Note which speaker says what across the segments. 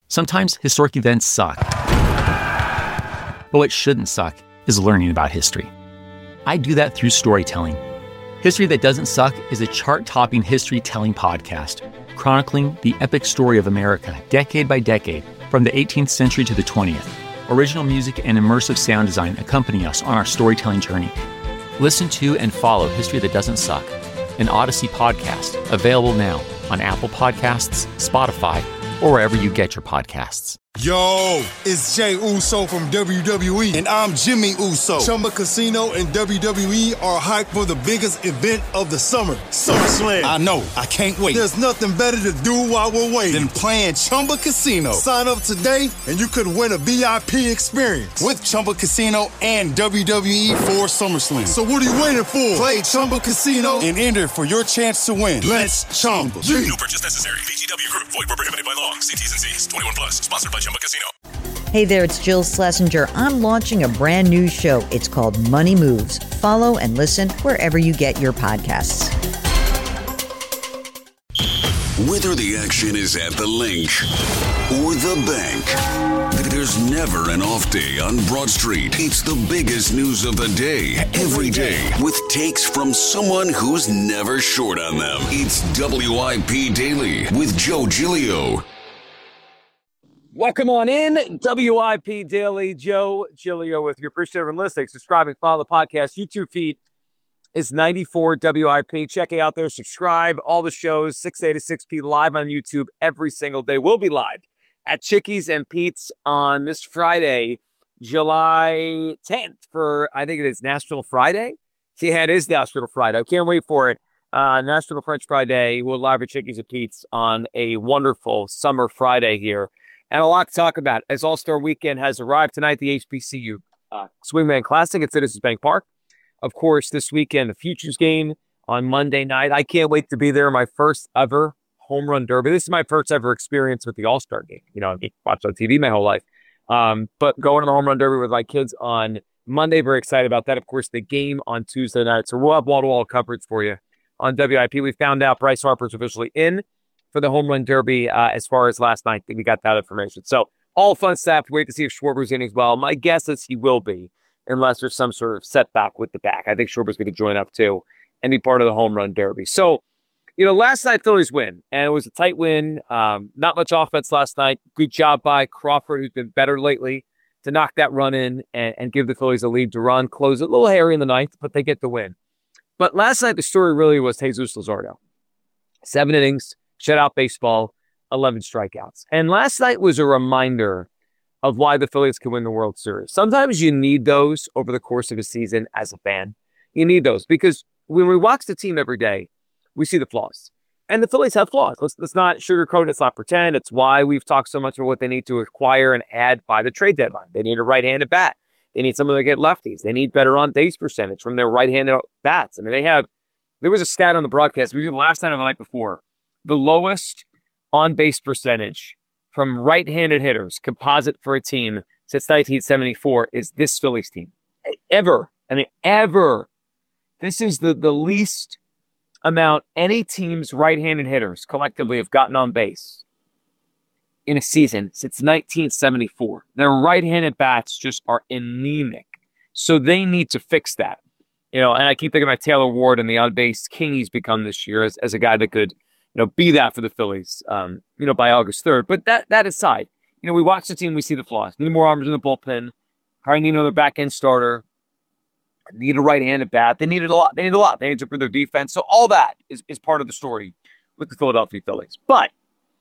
Speaker 1: Sometimes historic events suck. But what shouldn't suck is learning about history. I do that through storytelling. History That Doesn't Suck is a chart-topping history-telling podcast, chronicling the epic story of America, decade by decade, from the 18th century to the 20th. Original music and immersive sound design accompany us on our storytelling journey. Listen to and follow History That Doesn't Suck, an Odyssey podcast, available now on Apple Podcasts, Spotify, or wherever you get your podcasts.
Speaker 2: Yo, it's Jay Uso from WWE, and I'm Jimmy Uso. Chumba Casino and WWE are hyped for the biggest event of the summer, SummerSlam. I know, I can't wait. There's nothing better to do while we're waiting than playing Chumba Casino. Sign up today, and you could win a VIP experience with Chumba Casino and WWE for SummerSlam. So what are you waiting for? Play Chumba Casino and enter for your chance to win. Let's Chumba.
Speaker 3: No purchase necessary. VGW Group. Void where prohibited by law. See T's and C's. 21 plus. Sponsored by Chumba Casino.
Speaker 4: Hey there, it's Jill Schlesinger. I'm launching a brand new show. It's called Money Moves. Follow and listen wherever you get your podcasts.
Speaker 3: Whether the action is at the link or the bank, there's never an off day on Broad Street. It's the biggest news of the day, every day, with takes from someone who's never short on them. It's WIP Daily with Joe Giglio.
Speaker 5: Welcome on in, WIP Daily. Joe Giglio with you. Appreciate everyone listening. Subscribing, follow the podcast. YouTube feed is 94 WIP. Check it out there. Subscribe. All the shows, 6A to 6P, live on YouTube every single day. We'll be live at Chickies and Pete's on this Friday, July 10th for, I think it is National Friday. Yeah, it is National Friday. I can't wait for it. National French Friday. We'll live at Chickies and Pete's on a wonderful summer Friday here. And a lot to talk about as All-Star Weekend has arrived tonight, the HBCU Swingman Classic at Citizens Bank Park. Of course, this weekend, the Futures game on Monday night. I can't wait to be there. My first ever home run derby. This is my first ever experience with the All-Star game. You know, I've watched on TV my whole life. But going to the home run derby with my kids on Monday, very excited about that. Of course, the game on Tuesday night. So we'll have wall-to-wall coverage for you on WIP. We found out Bryce Harper's officially in for the home run derby as far as last night. I think we got that information. So all fun stuff. Wait to see if Schwarber's in as well. My guess is he will be, unless there's some sort of setback with the back. I think Schwarber's going to join up too and be part of the home run derby. So, you know, last night Phillies win, and it was a tight win. Not much offense last night. Good job by Crawford, who's been better lately, to knock that run in and give the Phillies a lead to run. Close it a little hairy in the ninth, but they get the win. But last night the story really was Jesus Luzardo. 7 innings. Shutout baseball, 11 strikeouts. And last night was a reminder of why the Phillies can win the World Series. Sometimes you need those over the course of a season as a fan. You need those because when we watch the team every day, we see the flaws. And the Phillies have flaws. Let's not sugarcoat it. Let's not pretend. It's why we've talked so much about what they need to acquire and add by the trade deadline. They need a right-handed bat. They need someone to get lefties. They need better on-base percentage from their right-handed bats. I mean, there was a stat on the broadcast, maybe the last night or the night before, the lowest on-base percentage from right-handed hitters, composite for a team since 1974, is this Phillies team. Ever. I mean, ever. This is the least amount any team's right-handed hitters collectively have gotten on base in a season since 1974. Their right-handed bats just are anemic. So they need to fix that. You know, and I keep thinking about Taylor Ward and the on-base king he's become this year as a guy that could, you know, be that for the Phillies, you know, by August 3rd. But that aside, you know, we watch the team, we see the flaws. Need more arms in the bullpen. Probably need another back-end starter. Need a right-handed bat. They needed a lot. They need a lot. They need to improve their defense. So all that is part of the story with the Philadelphia Phillies. But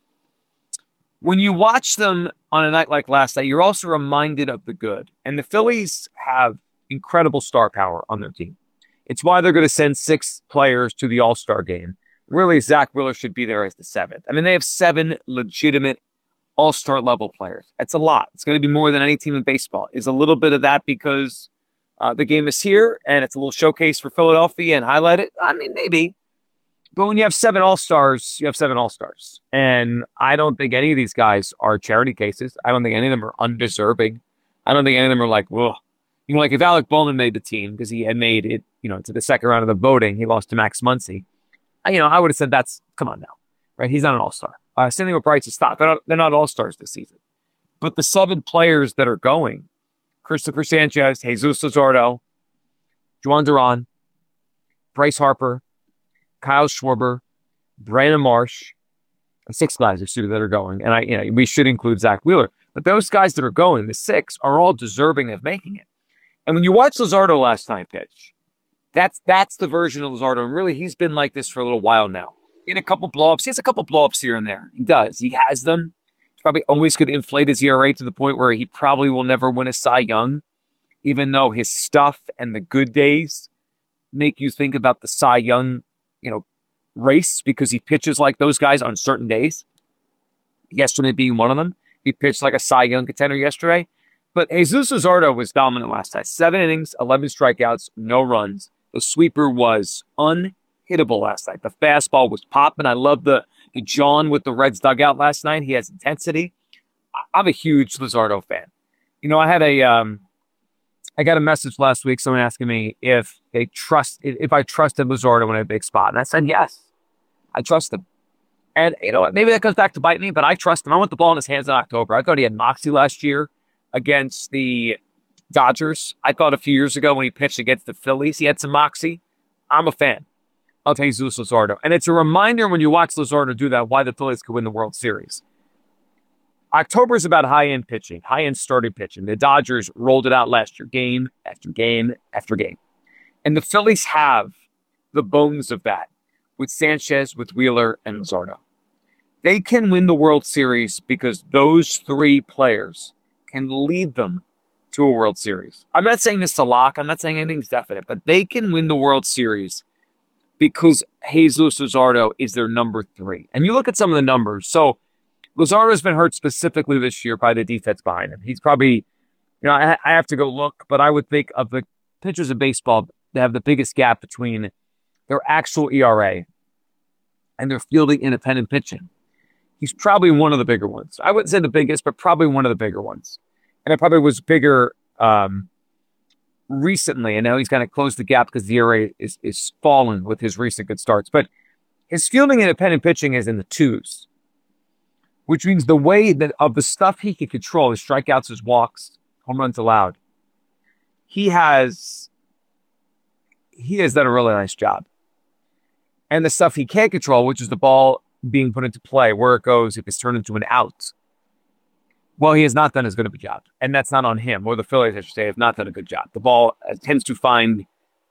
Speaker 5: when you watch them on a night like last night, you're also reminded of the good. And the Phillies have incredible star power on their team. It's why they're going to send 6 players to the All-Star game. Really, Zach Wheeler should be there as the 7th. I mean, they have 7 legitimate all-star level players. That's a lot. It's going to be more than any team in baseball. Is a little bit of that because the game is here and it's a little showcase for Philadelphia and highlight it? I mean, maybe. But when you have 7 all-stars, you have 7 all-stars. And I don't think any of these guys are charity cases. I don't think any of them are undeserving. I don't think any of them are like, whoa. You know, like if Alec Bowman made the team because he had made it, you know, to the second round of the voting, he lost to Max Muncy. You know, I would have said come on now, right? He's not an all-star. Same thing with Bryce and Stott. They're not all-stars this season. But the 7 players that are going, Christopher Sanchez, Jesus Luzardo, Juan Duran, Bryce Harper, Kyle Schwarber, Brandon Marsh, 6 guys that are going. And we should include Zach Wheeler. But those guys that are going, the 6, are all deserving of making it. And when you watch Luzardo last night pitch, that's the version of Luzardo. And really, he's been like this for a little while now. He had a couple blow-ups. He has a couple blow-ups here and there. He does. He has them. He's probably always going to inflate his ERA to the point where he probably will never win a Cy Young, even though his stuff and the good days make you think about the Cy Young, race, because he pitches like those guys on certain days. Yesterday being one of them. He pitched like a Cy Young contender yesterday. But Jesus Luzardo was dominant last night. 7 innings, 11 strikeouts, no runs. The sweeper was unhittable last night. The fastball was popping. I love the John with the Reds dugout last night. He has intensity. I'm a huge Luzardo fan. I got a message last week, someone asking me if I trusted Luzardo in a big spot. And I said, yes, I trust him. And, maybe that comes back to bite me, but I trust him. I want the ball in his hands in October. I thought he had moxie last year against the Dodgers. I thought a few years ago when he pitched against the Phillies, he had some moxie. I'm a fan of Jesus Luzardo. And it's a reminder when you watch Luzardo do that, why the Phillies could win the World Series. October is about high-end pitching, high-end starting pitching. The Dodgers rolled it out last year, game after game after game. And the Phillies have the bones of that with Sanchez, with Wheeler, and Luzardo. They can win the World Series because those 3 players can lead them to a World Series. I'm not saying this to lock. I'm not saying anything's definite, but they can win the World Series because Jesus Luzardo is their number 3. And you look at some of the numbers. So Luzardo's been hurt specifically this year by the defense behind him. He's probably, I have to go look, but I would think of the pitchers of baseball that have the biggest gap between their actual ERA and their fielding independent pitching. He's probably one of the bigger ones. I wouldn't say the biggest, but probably one of the bigger ones. And it probably was bigger recently, and now he's kind of closed the gap because the ERA is fallen with his recent good starts. But his fielding independent pitching is in the 2s. Which means the way that of the stuff he can control, his strikeouts, his walks, home runs allowed, he has done a really nice job. And the stuff he can't control, which is the ball being put into play, where it goes, if it's turned into an out, well, he has not done as good of a job. And that's not on him, or the Phillies, I should say, have not done a good job. The ball tends to find,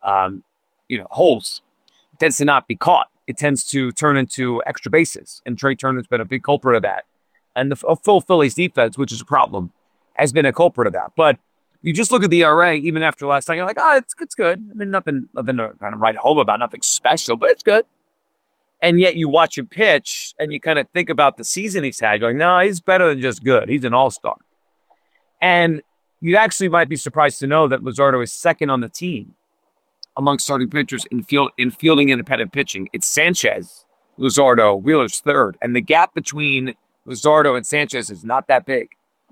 Speaker 5: holes. It tends to not be caught. It tends to turn into extra bases. And Trey Turner's been a big culprit of that. And the full Phillies defense, which is a problem, has been a culprit of that. But you just look at the ERA, even after last night, you're like, it's good. I mean, nothing to kind of write home about, nothing special, but it's good. And yet you watch him pitch and you kind of think about the season he's had. You're like, no, he's better than just good. He's an all-star. And you actually might be surprised to know that Luzardo is second on the team among starting pitchers in fielding independent pitching. It's Sanchez, Luzardo, Wheeler's third. And the gap between Luzardo and Sanchez is not that big.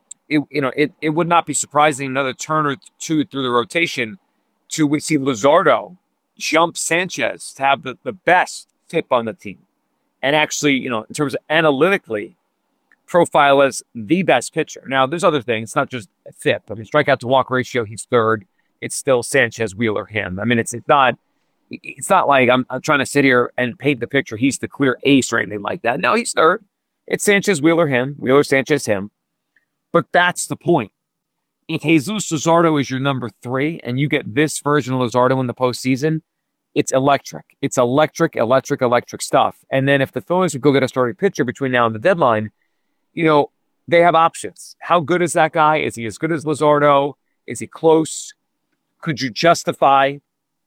Speaker 5: It would not be surprising another turn or 2 through the rotation to see Luzardo jump Sanchez to have the best tip on the team. And actually, in terms of analytically, profile as the best pitcher. Now, there's other things. It's not just a FIP. I mean, strikeout to walk ratio, he's third. It's still Sanchez, Wheeler, him. I mean, it's not like I'm trying to sit here and paint the picture. He's the clear ace or anything like that. No, he's third. It's Sanchez, Wheeler, him. Wheeler, Sanchez, him. But that's the point. If Jesus Luzardo is your number 3 and you get this version of Luzardo in the postseason, it's electric. It's electric stuff. And then if the Phillies would go get a starting pitcher between now and the deadline, they have options. How good is that guy? Is he as good as Luzardo? Is he close? Could you justify,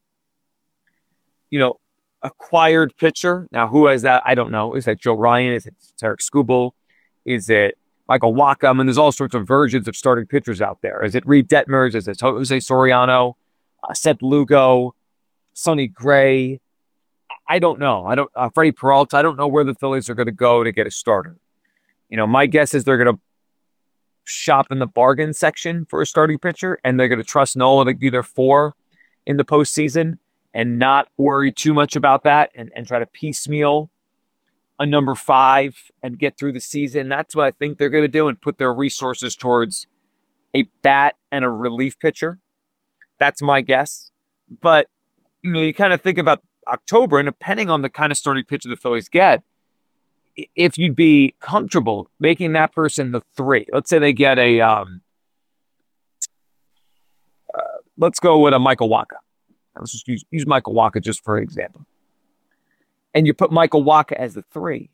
Speaker 5: acquired pitcher? Now, who is that? I don't know. Is that Joe Ryan? Is it Tarek Skubal? Is it Michael Wacha? I mean, there's all sorts of versions of starting pitchers out there. Is it Reed Detmers? Is it Jose Soriano? Seth Lugo? Sonny Gray? I don't know. Freddie Peralta. I don't know where the Phillies are going to go to get a starter. My guess is they're going to shop in the bargain section for a starting pitcher, and they're going to trust Nola to be their 4 in the postseason and not worry too much about that and try to piecemeal a number 5 and get through the season. That's what I think they're going to do, and put their resources towards a bat and a relief pitcher. That's my guess. But, you kind of think about October, and depending on the kind of starting pitcher the Phillies get, if you'd be comfortable making that person the 3. Let's say they get let's go with a Michael Wacha. Let's just use Michael Wacha just for example. And you put Michael Wacha as the 3.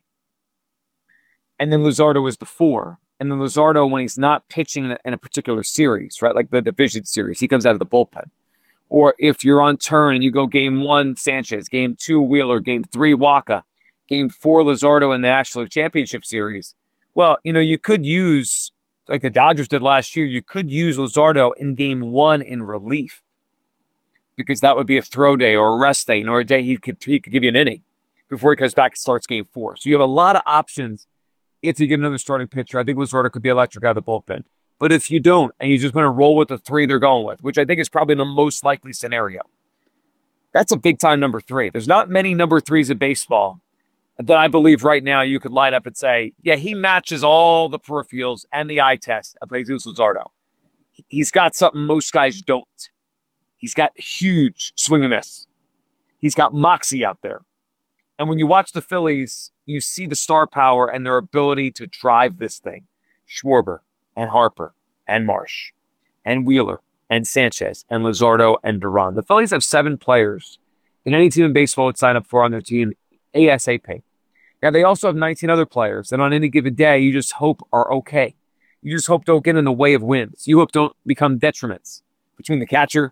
Speaker 5: And then Luzardo is the 4. And then Luzardo, when he's not pitching in a particular series, right, like the division series, he comes out of the bullpen. Or if you're on turn and you go game 1, Sanchez, game 2, Wheeler, game 3, Wacha, game 4, Luzardo in the National League Championship Series. Well, you could use, like the Dodgers did last year, you could use Luzardo in game 1 in relief, because that would be a throw day or a rest day, or a day he could give you an inning before he comes back and starts game 4. So you have a lot of options if you get another starting pitcher. I think Luzardo could be electric out of the bullpen. But if you don't, and you just want to roll with the 3 they're going with, which I think is probably the most likely scenario, that's a big-time number 3. There's not many number 3s in baseball that I believe right now you could line up and say, yeah, he matches all the peripherals and the eye test of Jesus Luzardo. He's got something most guys don't. He's got huge swing and miss. He's got moxie out there. And when you watch the Phillies, you see the star power and their ability to drive this thing. Schwarber and Harper and Marsh and Wheeler and Sanchez and Luzardo and Duran. The Phillies have 7 players that any team in baseball would sign up for on their team ASAP. Now, they also have 19 other players that on any given day you just hope are okay. You just hope don't get in the way of wins. You hope don't become detriments. Between the catcher,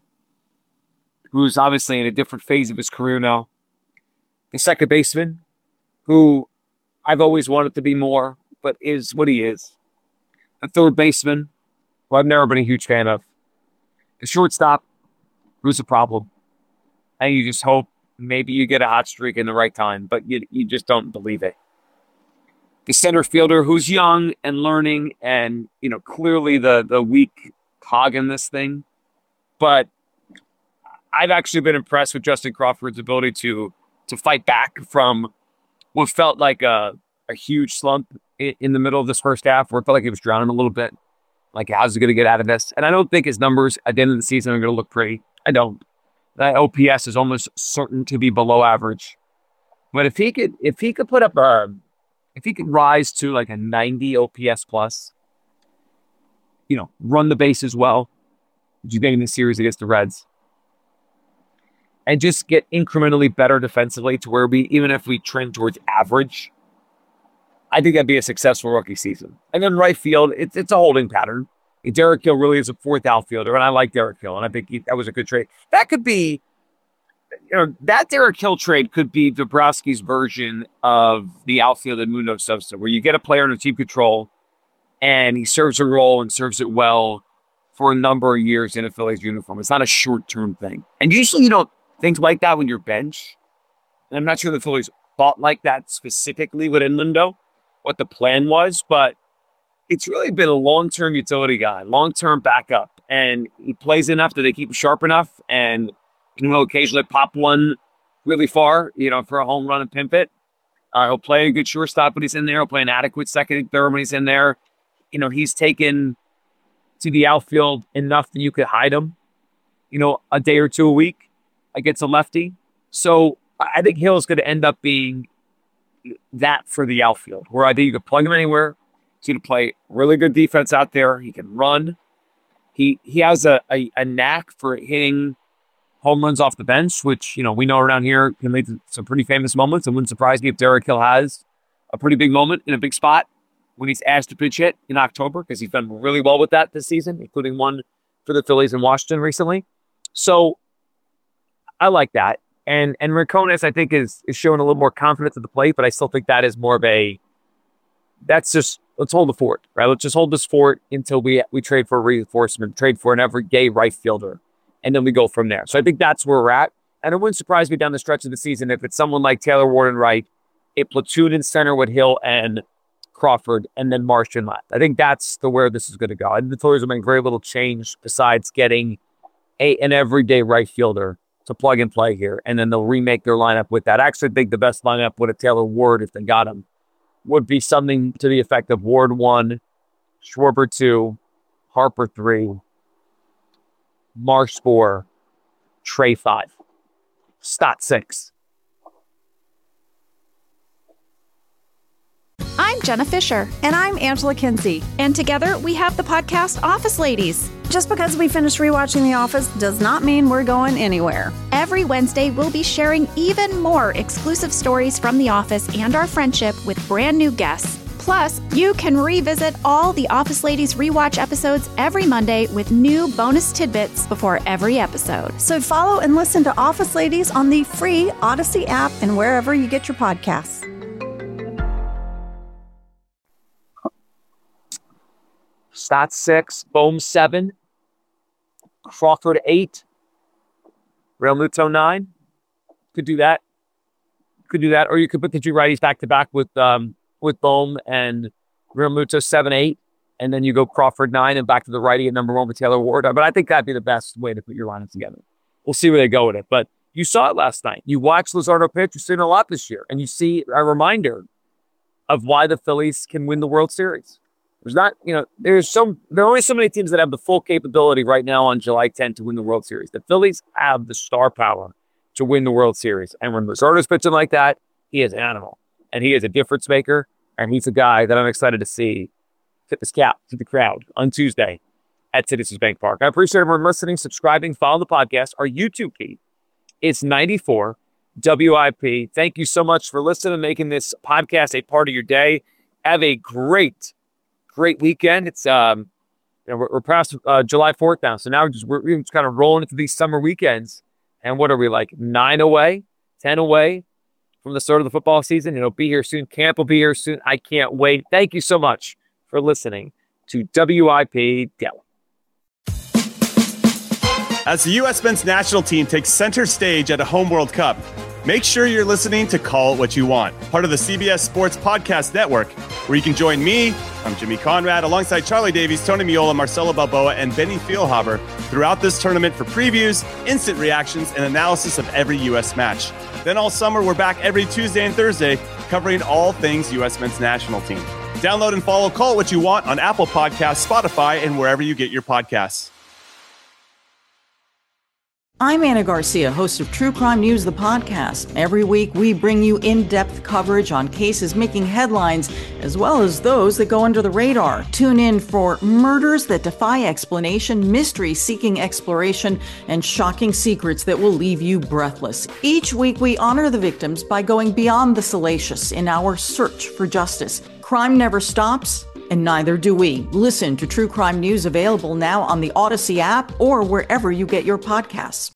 Speaker 5: who's obviously in a different phase of his career now, the second baseman, who I've always wanted to be more, but is what he is. The third baseman, who I've never been a huge fan of. The shortstop, who's a problem. And you just hope maybe you get a hot streak in the right time, but you just don't believe it. The center fielder, who's young and learning and, clearly the weak cog in this thing. But I've actually been impressed with Justin Crawford's ability to fight back from what felt like a huge slump in the middle of this first half, where it felt like he was drowning a little bit. Like, how's he going to get out of this? And I don't think his numbers at the end of the season are going to look pretty. I don't. That OPS is almost certain to be below average. But if he could put up if he could rise to like a 90 OPS plus, run the bases well, which you think in the series against the Reds, and just get incrementally better defensively to where even if we trend towards average, I think that'd be a successful rookie season. And then right field, it's a holding pattern. Derek Hill really is a 4th outfielder, and I like Derek Hill, and I think that was a good trade. That could be, that Derek Hill trade could be Dombrowski's version of the outfield in Mundo Sosa, where you get a player under team control, and he serves a role and serves it well for a number of years in a Phillies uniform. It's not a short-term thing. And usually you don't think like that when you're bench. And I'm not sure the Phillies thought like that specifically with Mundo, what the plan was, but it's really been a long-term utility guy, long-term backup, and he plays enough that they keep him sharp enough, and he'll occasionally pop one really far, for a home run and pimp it. He'll play a good shortstop when he's in there. He'll play an adequate second and third when he's in there. He's taken to the outfield enough that you could hide him, a day or two a week against a lefty. So I think Hill's going to end up being that for the outfield, where I think you could plug him anywhere. He's going to play really good defense out there. He can run. He has a knack for hitting home runs off the bench, which, we know around here can lead to some pretty famous moments. It wouldn't surprise me if Derek Hill has a pretty big moment in a big spot when he's asked to pitch hit in October, because he's done really well with that this season, including one for the Phillies in Washington recently. So I like that. And Rincones, I think, is showing a little more confidence at the plate, but I still think that is more of that's just, let's hold the fort, right? Let's just hold this fort until we trade for a reinforcement, trade for an everyday right fielder, and then we go from there. So I think that's where we're at. And it wouldn't surprise me down the stretch of the season if it's someone like Taylor Ward and right, a platoon in center with Hill and Crawford, and then Marsh and left. I think that's where this is going to go. And the Phillies will make very little change besides getting an everyday right fielder to plug and play here, and then they'll remake their lineup with that. I actually think the best lineup with a Taylor Ward, if they got him, would be something to the effect of Ward 1, Schwarber 2, Harper 3, Marsh 4, Trey 5, Stott 6.
Speaker 6: I'm Jenna Fisher.
Speaker 7: And I'm Angela Kinsey.
Speaker 6: And together we have the podcast Office Ladies.
Speaker 7: Just because we finished rewatching The Office does not mean we're going anywhere.
Speaker 6: Every Wednesday, we'll be sharing even more exclusive stories from The Office and our friendship with brand new guests. Plus, you can revisit all the Office Ladies rewatch episodes every Monday with new bonus tidbits before every episode.
Speaker 7: So follow and listen to Office Ladies on the free Odyssey app and wherever you get your podcasts.
Speaker 5: Stott 6, Bohm 7, Crawford 8, Realmuto 9. Could do that. Or you could put the two righties back to back with Bohm and Realmuto 7-8, and then you go Crawford 9 and back to the righty at number 1 with Taylor Ward. But I think that'd be the best way to put your lineup together. We'll see where they go with it. But you saw it last night. You watched Luzardo pitch. You've seen a lot this year, and you see a reminder of why the Phillies can win the World Series. There's not, there are only so many teams that have the full capability right now on July 10th to win the World Series. The Phillies have the star power to win the World Series. And when Luzardo's pitching like that, he is an animal. And he is a difference maker. And he's a guy that I'm excited to see tip his cap to the crowd on Tuesday at Citizens Bank Park. I appreciate everyone listening, subscribing, follow the podcast. Our YouTube feed is 94 WIP. Thank you so much for listening and making this podcast a part of your day. Have a great weekend. It's we're past July 4th now, so now we're just kind of rolling into these summer weekends. And what are we, like 9 away, 10 away from the start of the football season? It'll be here soon. Camp will be here soon. I can't wait. Thank you so much for listening to WIP Daily.
Speaker 8: As the U.S. men's national team takes center stage at a home World Cup, make sure you're listening to Call It What You Want, part of the CBS Sports Podcast Network, where you can join me, I'm Jimmy Conrad, alongside Charlie Davies, Tony Miola, Marcelo Balboa, and Benny Feilhaber throughout this tournament for previews, instant reactions, and analysis of every U.S. match. Then all summer, we're back every Tuesday and Thursday, covering all things U.S. men's national team. Download and follow Call It What You Want on Apple Podcasts, Spotify, and wherever you get your podcasts.
Speaker 9: I'm Anna Garcia, host of True Crime News, the podcast. Every week, we bring you in-depth coverage on cases making headlines, as well as those that go under the radar. Tune in for murders that defy explanation, mystery seeking exploration, and shocking secrets that will leave you breathless. Each week, we honor the victims by going beyond the salacious in our search for justice. Crime never stops, and neither do we. Listen to True Crime News, available now on the Odyssey app or wherever you get your podcasts.